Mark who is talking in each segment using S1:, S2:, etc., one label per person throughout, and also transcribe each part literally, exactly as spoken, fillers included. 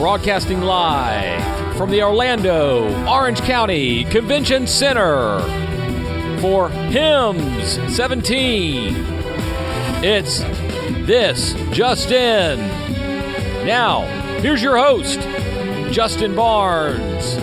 S1: broadcasting live from the Orlando, Orange County Convention Center for HIMSS seventeen. It's This Just In. Now, here's your host, Justin Barnes.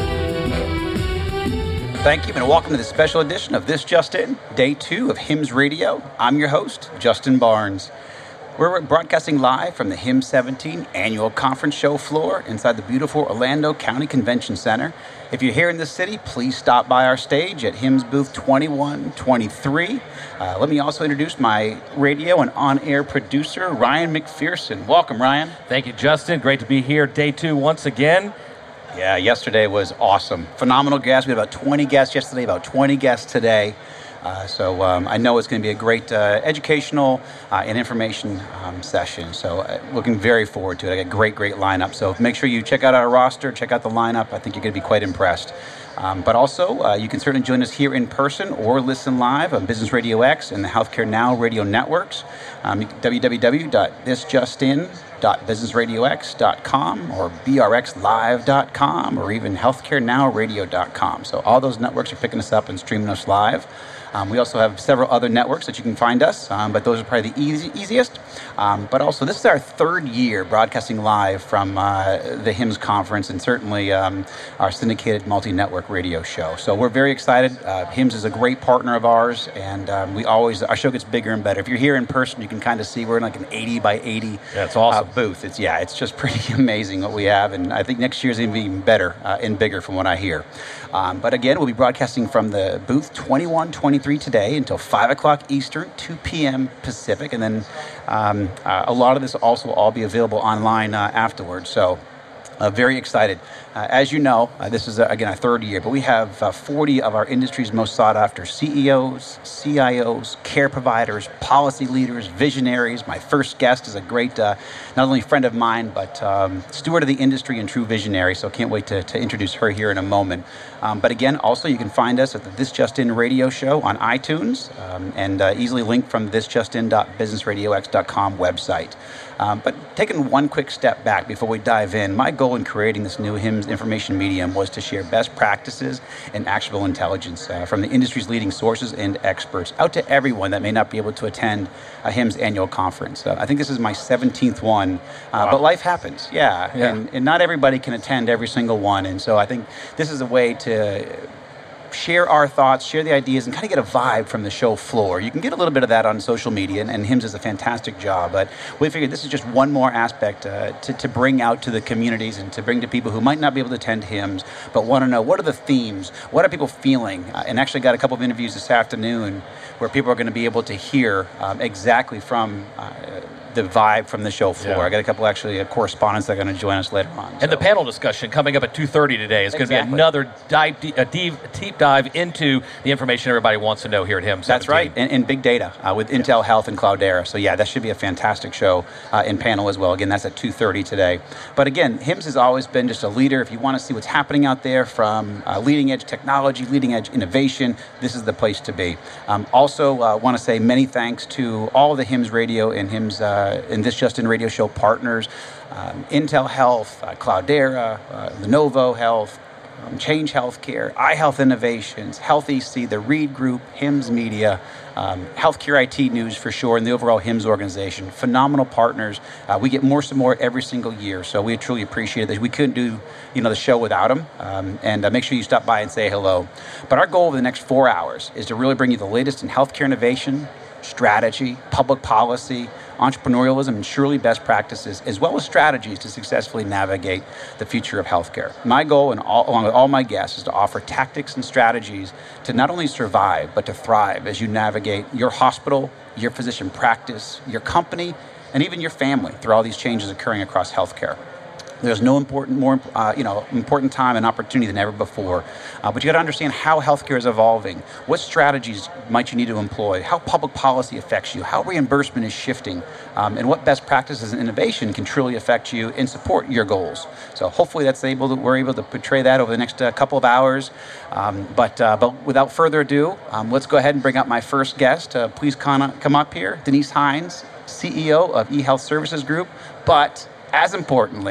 S2: Thank you, and welcome to the special edition of This Just In, Day two of HIMSS Radio. I'm your host, Justin Barnes. We're broadcasting live from the HIMSS seventeen annual conference show floor inside the beautiful Orlando County Convention Center. If you're here in the city, please stop by our stage at HIMSS booth twenty-one twenty-three. Uh, let me also introduce my radio and on-air producer, Ryan McPherson. Welcome, Ryan.
S3: Thank you, Justin. Great to be here, day two once again.
S2: Yeah, yesterday was awesome. Phenomenal guests. We had about twenty guests yesterday, about twenty guests today. Uh, so um, I know it's going to be a great uh, educational uh, and information um, session. So uh, looking very forward to it. I got a great, great lineup. So make sure you check out our roster, check out the lineup. I think you're going to be quite impressed. Um, but also, uh, you can certainly join us here in person or listen live on Business Radio X and the Healthcare Now radio networks. Um, w w w dot this just in dot business radio x dot com or b r x live dot com or even healthcare now radio dot com. So all those networks are picking us up and streaming us live. Um, we also have several other networks that you can find us, um, but those are probably the easy, easiest. Um, but also, this is our third year broadcasting live from uh, the HIMSS conference and certainly um, our syndicated multi-network radio show. So we're very excited. Uh, HIMSS is a great partner of ours, and um, we always our show gets bigger and better. If you're here in person, you can kind of see we're in like an eighty by eighty
S3: That's awesome.
S2: uh, booth. It's yeah, it's just pretty amazing what we have, and I think next year's going to be even better uh, and bigger from what I hear. Um, but again, we'll be broadcasting from the booth twenty-one twenty-three today until five o'clock Eastern, two p.m. Pacific. And then um, uh, a lot of this will also all be available online uh, afterwards. So uh, very excited. Uh, as you know, uh, this is, uh, again, our third year, but we have uh, forty of our industry's most sought-after C E Os, C I Os, care providers, policy leaders, visionaries. My first guest is a great, uh, not only friend of mine, but um, steward of the industry and true visionary, so can't wait to, to introduce her here in a moment. Um, but again, also, you can find us at the This Just In radio show on iTunes um, and uh, easily linked from this just in dot business radio x dot com website. Um, but taking one quick step back before we dive in, my goal in creating this new HIMSS information medium was to share best practices and actionable intelligence uh, from the industry's leading sources and experts out to everyone that may not be able to attend a HIMSS annual conference. Uh, I think this is my seventeenth one, uh,
S3: wow.
S2: but life happens, yeah,
S3: yeah.
S2: And, and not everybody can attend every single one, and so I think this is a way to share our thoughts, share the ideas, and kind of get a vibe from the show floor. You can get a little bit of that on social media, and, and HIMSS does a fantastic job, but we figured this is just one more aspect uh, to, to bring out to the communities and to bring to people who might not be able to attend HIMSS, but want to know what are the themes, what are people feeling, uh, and actually got a couple of interviews this afternoon where people are going to be able to hear um, exactly from uh, the vibe from the show floor.
S3: Yeah.
S2: I got a couple actually uh, correspondents that are going to join us later on.
S3: And
S2: so.
S3: the panel discussion coming up at two thirty today is
S2: Exactly.
S3: going to be another dive, a deep, deep dive into the information everybody wants to know here at HIMSS.
S2: That's right, and, and big data uh, with Intel yeah. Health and Cloudera. So yeah, that should be a fantastic show uh, in panel as well. Again, that's at two thirty today. But again, HIMSS has always been just a leader. If you want to see what's happening out there from uh, leading edge technology, leading edge innovation, this is the place to be. Um, also, uh, want to say many thanks to all of the HIMSS Radio and HIMSS uh, and This Just In Radio show partners, um, Intel Health, uh, Cloudera, uh, Lenovo Health, um, Change Healthcare, iHealth Innovations, Health E C, the Reed Group, HIMSS Media, um, Healthcare I T News for sure, and the overall HIMSS organization. Phenomenal partners. Uh, we get more support every single year, so we truly appreciate it. We couldn't do, you know, the show without them. Um, and uh, make sure you stop by and say hello. But our goal over the next four hours is to really bring you the latest in healthcare innovation, strategy, public policy, entrepreneurialism, and surely best practices, as well as strategies to successfully navigate the future of healthcare. My goal, and all, along with all my guests, is to offer tactics and strategies to not only survive, but to thrive as you navigate your hospital, your physician practice, your company, and even your family through all these changes occurring across healthcare. There's no important, more, uh, you know, important time and opportunity than ever before. Uh, but you got to understand how healthcare is evolving. What strategies might you need to employ? How public policy affects you? How reimbursement is shifting? Um, and what best practices and innovation can truly affect you and support your goals? So hopefully that's able to, we're able to portray that over the next uh, couple of hours. Um, but uh, but without further ado, um, let's go ahead and bring up my first guest. Uh, please come, come up here, Denise Hines, C E O of eHealth Services Group. But as importantly,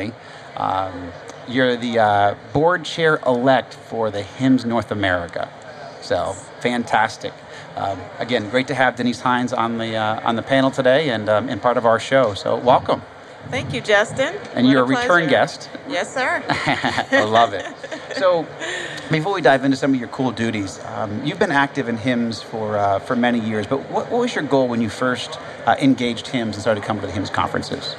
S2: Um, you're the uh, board chair elect for the HIMSS North America. So fantastic. Um, again, great to have Denise Hines on the uh, on the panel today and um, and part of our show. So welcome.
S4: Thank you, Justin.
S2: And
S4: What
S2: you're a,
S4: a
S2: return
S4: pleasure.
S2: guest.
S4: Yes, sir.
S2: I love it. So, before we dive into some of your cool duties, um, you've been active in HIMSS for uh, for many years. But what, what was your goal when you first uh, engaged HIMSS and started coming to the HIMSS conferences?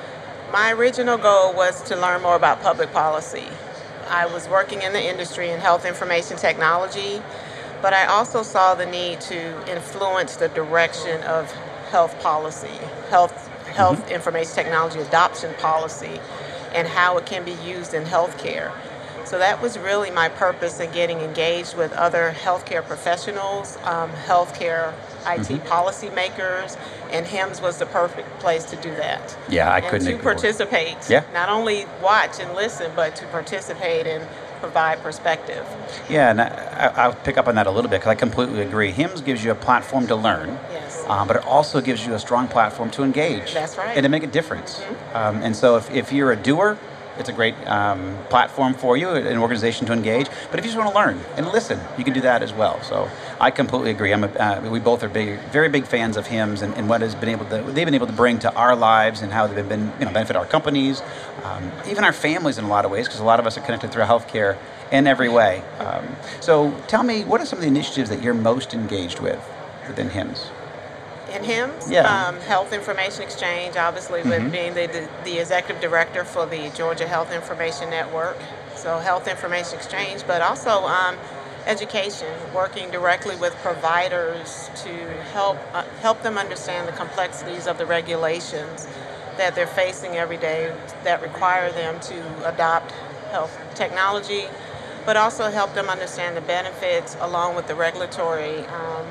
S4: My original goal was to learn more about public policy. I was working in the industry in health information technology, but I also saw the need to influence the direction of health policy, health health mm-hmm. information technology adoption policy, and how it can be used in healthcare. So that was really my purpose in getting engaged with other healthcare professionals, um, healthcare I T mm-hmm. policymakers, and HIMSS was the perfect place to do that.
S2: Yeah, I
S4: and
S2: couldn't
S4: to
S2: agree more.
S4: participate,
S2: Yeah.
S4: not only watch and listen, but to participate and provide perspective.
S2: Yeah, and I, I'll pick up on that a little bit because I completely agree. HIMSS gives you a platform to learn,
S4: Yes.
S2: uh, but it also gives you a strong platform to engage.
S4: That's right.
S2: And to make a difference.
S4: Mm-hmm.
S2: Um, and so if, if you're a doer, it's a great um, platform for you, an organization to engage. But if you just want to learn and listen, you can do that as well. So I completely agree. I'm a, uh, we both are big, very big fans of HIMSS and, and what has been able to they've been able to bring to our lives and how they've been you know benefit our companies, um, even our families in a lot of ways, because a lot of us are connected through healthcare in every way. Um, so tell me, what are some of the initiatives that you're most engaged with within HIMSS?
S4: In HIMSS,
S2: Yeah.
S4: um, Health Information Exchange, obviously with
S2: Mhm.
S4: being the, the, the executive director for the Georgia Health Information Network. So Health Information Exchange, but also um, education, working directly with providers to help uh, help them understand the complexities of the regulations that they're facing every day that require them to adopt health technology, but also help them understand the benefits along with the regulatory um,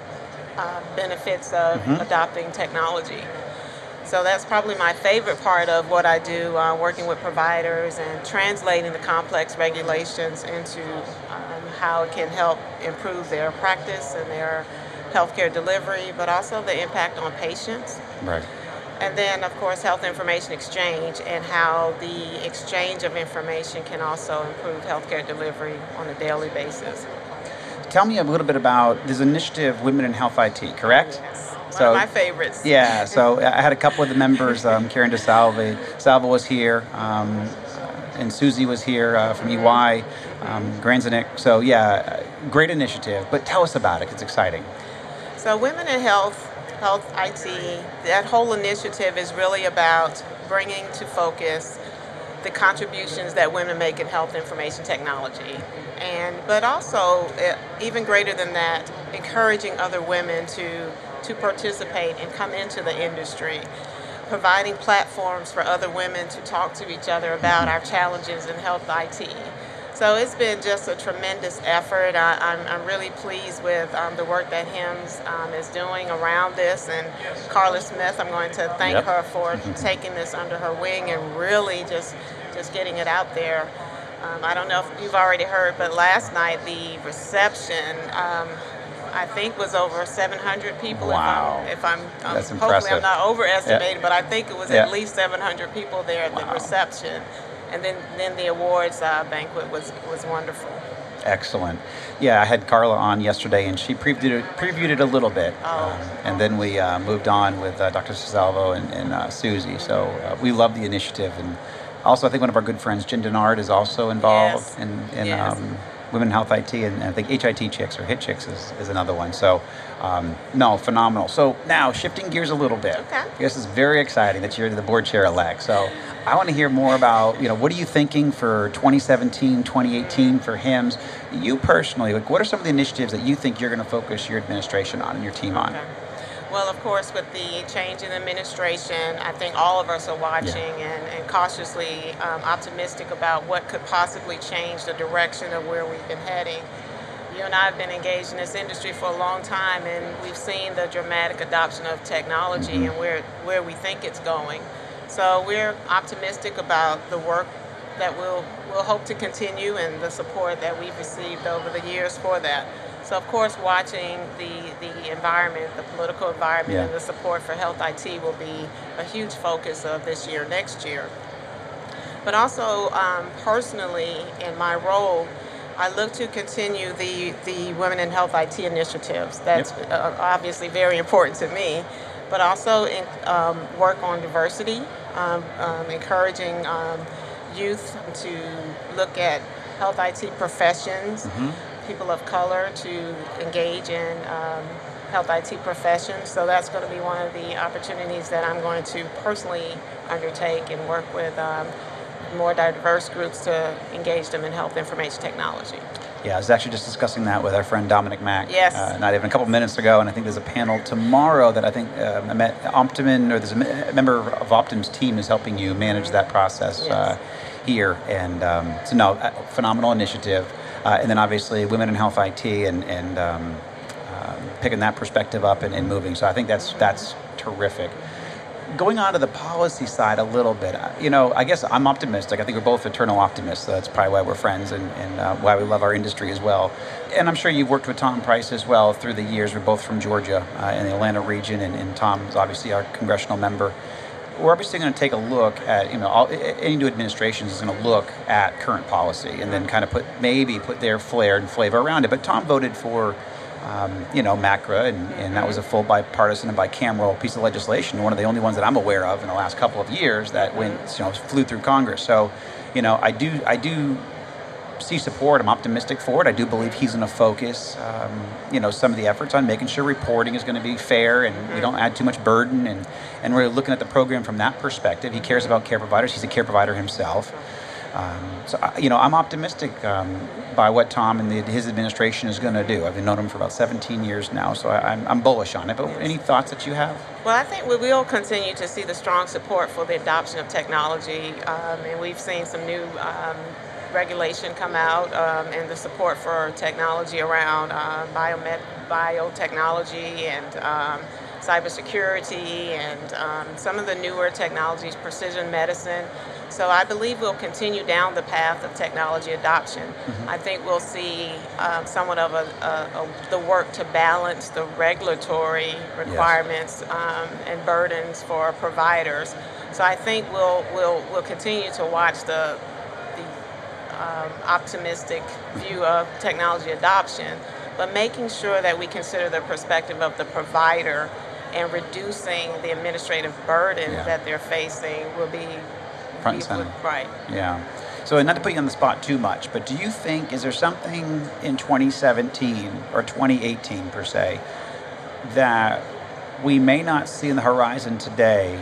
S4: uh, benefits of
S2: Mhm.
S4: adopting technology. So that's probably my favorite part of what I do, uh, working with providers and translating the complex regulations into um, how it can help improve their practice and their healthcare delivery, but also the impact on patients.
S2: Right.
S4: And then, of course, health information exchange and how the exchange of information can also improve healthcare delivery on a daily basis.
S2: Tell me a little bit about this initiative, Women in Health I T, correct?
S4: Yes, one
S2: So-
S4: of my favorites.
S2: Yeah, so I had a couple of the members, um, Karen DeSalvo, Salvo was here, um, and Susie was here uh, from E Y, um, Granzanick. So yeah, great initiative, but tell us about it, it's exciting.
S4: So Women in Health, Health I T, that whole initiative is really about bringing to focus the contributions that women make in health information technology. And but also, uh, even greater than that, encouraging other women to, to participate and come into the industry, providing platforms for other women to talk to each other about our challenges in health I T. So it's been just a tremendous effort. I, I'm, I'm really pleased with um, the work that HIMSS um, is doing around this. And Carla Smith, I'm going to thank
S2: Yep.
S4: her for taking this under her wing and really just, just getting it out there. Um, I don't know if you've already heard, but last night the reception, um, I think, was over seven hundred people.
S2: Wow.
S4: If I'm, if I'm um,
S2: That's
S4: hopefully
S2: impressive.
S4: I'm not overestimating, but I think it was
S2: Yeah.
S4: at least seven hundred people there at
S2: Wow.
S4: the reception. And then, then the awards uh, banquet was, was wonderful.
S2: Excellent. Yeah, I had Carla on yesterday, and she previewed it, previewed it a little bit.
S4: Oh.
S2: Um, and then we uh, moved on with uh, Doctor Salvo and, and uh, Susie. So uh, we love the initiative. And also, I think one of our good friends, Jen Denard, is also involved
S4: Yes.
S2: in, in
S4: Yes.
S2: um, Women in Health I T. And I think H I T Chicks or Hit Chicks is, is another one. So, um, no, phenomenal. So now, shifting gears a little bit.
S4: Okay.
S2: This is very exciting that you're the board chair elect. So I want to hear more about, you know, what are you thinking for twenty seventeen, twenty eighteen for HIMSS? You personally, like, what are some of the initiatives that you think you're going to focus your administration on and your team on?
S4: Okay. Well, of course, with the change in administration, I think all of us are watching and, and cautiously um, optimistic about what could possibly change the direction of where we've been heading. You and I have been engaged in this industry for a long time, and we've seen the dramatic adoption of technology
S2: Mhm.
S4: and where, where we think it's going. So we're optimistic about the work that we'll, we'll hope to continue and the support that we've received over the years for that. So of course, watching the, the environment, the political environment,
S2: Yeah.
S4: and the support for health I T will be a huge focus of this year, next year. But also, um, personally, in my role, I look to continue the, the Women in Health I T initiatives. That's
S2: Yep.
S4: uh, obviously very important to me, but also in, um, work on diversity, um, um, encouraging um, youth to look at health I T professions,
S2: Mhm.
S4: people of color to engage in um, health I T professions. So that's going to be one of the opportunities that I'm going to personally undertake and work with um, more diverse groups to engage them in health information technology.
S2: Yeah, I was actually just discussing that with our friend Dominic Mack.
S4: Yes.
S2: Uh, not even a couple minutes ago, and I think there's a panel tomorrow that I think uh, I met Optimin, or there's a me- a member of Optim's team is helping you manage that process
S4: Yes.
S2: uh, here. And um, so, no, uh, phenomenal initiative. Uh, and then obviously Women in Health I T and, and um, um, picking that perspective up and, and moving. So I think that's that's terrific. Going on to the policy side a little bit, uh, you know, I guess I'm optimistic. I think we're both eternal optimists. So that's probably why we're friends and, and uh, why we love our industry as well. And I'm sure you've worked with Tom Price as well through the years. We're both from Georgia uh, in the Atlanta region, and, and Tom is obviously our congressional member. We're obviously going to take a look at, you know, all, any new administration is going to look at current policy and then kind of put, maybe put their flair and flavor around it. But Tom voted for Um, you know, MACRA, and, and that was a full bipartisan and bicameral piece of legislation, one of the only ones that I'm aware of in the last couple of years that went, you know, flew through Congress. So, you know, I do, I do see support. I'm optimistic for it. I do believe he's going to focus, um, you know, some of the efforts on making sure reporting is going to be fair and we don't add too much burden, and, and really looking at the program from that perspective. He cares about care providers. He's a care provider himself. Um, so, I, you know, I'm optimistic um, by what Tom and the, his administration is going to do. I've known him for about seventeen years now, so I, I'm, I'm bullish on it. But any thoughts that you have?
S4: Well, I think we will continue to see the strong support for the adoption of technology, um, and we've seen some new um, regulation come out, um, and the support for technology around uh, biomed- biotechnology and um, cybersecurity and um, some of the newer technologies, precision medicine. So I believe we'll continue down the path of technology adoption. Mm-hmm. I think we'll see um, somewhat of a, a, a, the work to balance the regulatory requirements yes. um, and burdens for providers. So I think we'll we'll we'll continue to watch the the um, optimistic view of technology adoption, but making sure that we consider the perspective of the provider and reducing the administrative burden
S2: yeah.
S4: that they're facing will be
S2: front and center.
S4: Right.
S2: Yeah. So not to put you on the spot too much, but do you think, is there something in twenty seventeen or twenty eighteen per se that we may not see in the horizon today?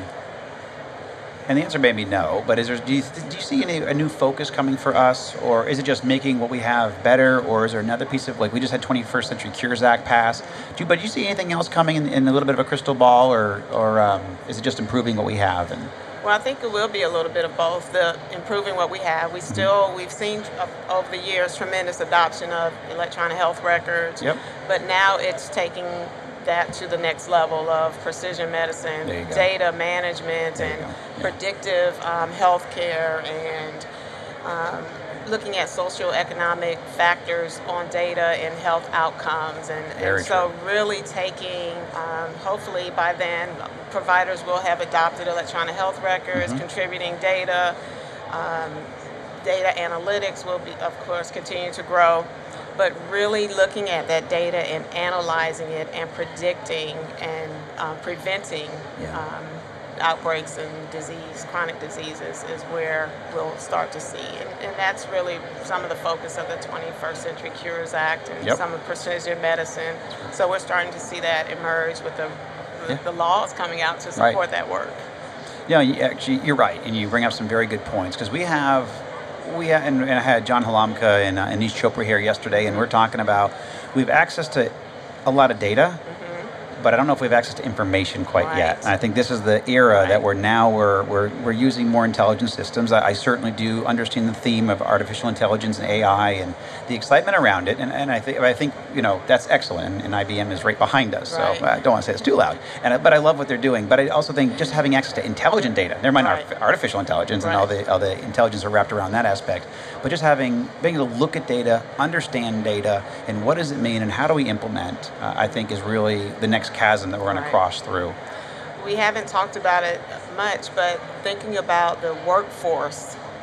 S2: And the answer may be no, but is there, do you, do you see any, a new focus coming for us, or is it just making what we have better, or is there another piece of, like, we just had twenty-first Century Cures Act pass, do you, but do you see anything else coming in, in a little bit of a crystal ball, or, or um, is it just improving what we have? And
S4: Well, I think it will be a little bit of both, the improving what we have. We still, mm-hmm. we've seen uh, over the years tremendous adoption of electronic health records,
S2: yep.
S4: but now it's taking that to the next level of precision medicine, data management, and yeah. predictive um, healthcare, and um, looking at socioeconomic factors on data and health outcomes. And, and so really taking, um, hopefully by then, providers will have adopted electronic health records, mm-hmm. contributing data. Um, data analytics will be, of course, continue to grow. But really looking at that data and analyzing it and predicting and um, preventing
S2: yeah.
S4: um, outbreaks and disease, chronic diseases, is where we'll start to see. And, and that's really some of the focus of the twenty-first Century Cures Act and
S2: yep.
S4: some of precision medicine. So we're starting to see that emerge with the,
S2: yeah.
S4: the laws coming out to support
S2: right.
S4: that work.
S2: Yeah, you, actually, you're right, and you bring up some very good points, because we have We and, and I had John Halamka and uh, Anish Chopra here yesterday, and we're talking about we have access to a lot of data, mm-hmm. but I don't know if we have access to information quite
S4: right.
S2: yet. And I think this is the era
S4: right.
S2: that we're now we're we're we're using more intelligent systems. I, I certainly do understand the theme of artificial intelligence and A I and the excitement around it, and, and I think I think you know that's excellent. And, and I B M is right behind us,
S4: right.
S2: so I don't want to say it's too loud. And but I love what they're doing. But I also think just having access to intelligent data, never mind
S4: right.
S2: our artificial intelligence
S4: right.
S2: and all the all the intelligence are wrapped around that aspect, but just having being able to look at data, understand data, and what does it mean, and how do we implement, uh, I think is really the next chasm that we're going
S4: right.
S2: to cross through.
S4: We haven't talked about it much, but thinking about the workforce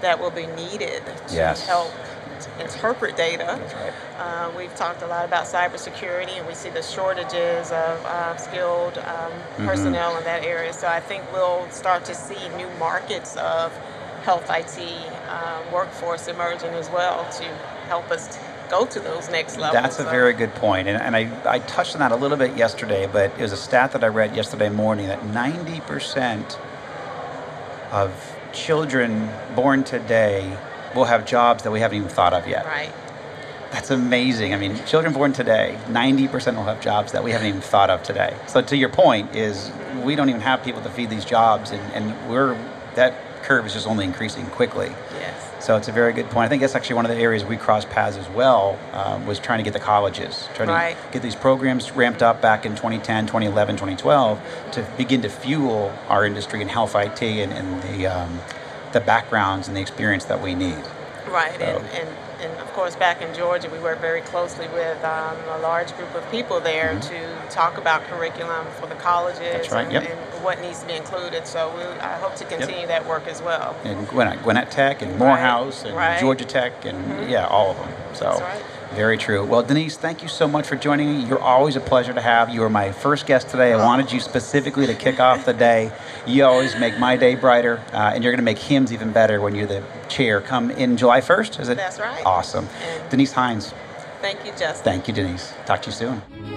S4: that will be needed to
S2: Yes.
S4: help interpret data.
S2: That's right.
S4: Uh, we've talked a lot about cybersecurity, and we see the shortages of uh, skilled um,
S2: Mm-hmm.
S4: personnel in that area. So I think we'll start to see new markets of health I T uh, workforce emerging as well to help us go to those next levels.
S2: That's a
S4: So-
S2: very good point. And, and I, I touched on that a little bit yesterday, but it was a stat that I read yesterday morning that ninety percent of children born today will have jobs that we haven't even thought of yet.
S4: Right.
S2: That's amazing. I mean, children born today, ninety percent will have jobs that we haven't even thought of today. So to your point is we don't even have people to feed these jobs, and, and we're that curve is just only increasing quickly.
S4: Yes.
S2: So it's a very good point. I think that's actually one of the areas we crossed paths as well, um, was trying to get the colleges, trying
S4: Right.
S2: to get these programs ramped up back in twenty ten, twenty eleven, twenty twelve to begin to fuel our industry in health I T and, and the, um, the backgrounds and the experience that we need.
S4: Right,
S2: So-
S4: and, and, and of course back in Georgia we work very closely with um, a large group of people there to talk about curriculum for the colleges
S2: Mm-hmm. That's right,
S4: and,
S2: yep.
S4: and what needs to be included. So we, I hope to continue that work as well.
S2: And Gwinnett, Gwinnett Tech and Morehouse and
S4: right.
S2: Georgia Tech and yeah, all of them. So
S4: That's right.
S2: very true. Well, Denise, thank you so much for joining me. You're always a pleasure to have. You were my first guest today. I wanted you specifically to kick off the day. You always make my day brighter, uh, and you're going to make HIMSS even better when you're the chair come in July first. Is it?
S4: That's right.
S2: Awesome.
S4: And-
S2: Denise Hines,
S4: Thank you, Justin.
S2: thank you, Denise. Talk to you soon.